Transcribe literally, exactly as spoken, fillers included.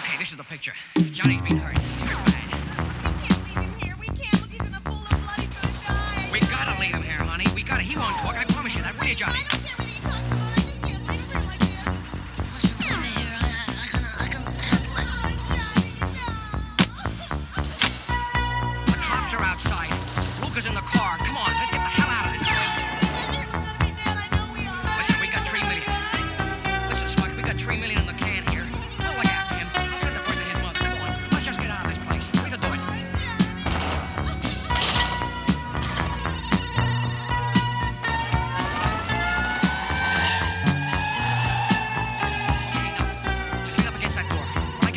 Okay, this is the picture. Johnny's being hurt. He's hurt bad. We can't leave him here. We can't. Look, he's in a pool of blood. He's gonna die. We gotta leave him here, honey. We gotta. He won't talk. I promise you that. Will you, Johnny? I don't care whether he talks or not. I just can't leave him here like this. Listen, leave me here. I, I can, I can handle it. Oh, Johnny, no. The cops are outside. Luca's in the car. Come on.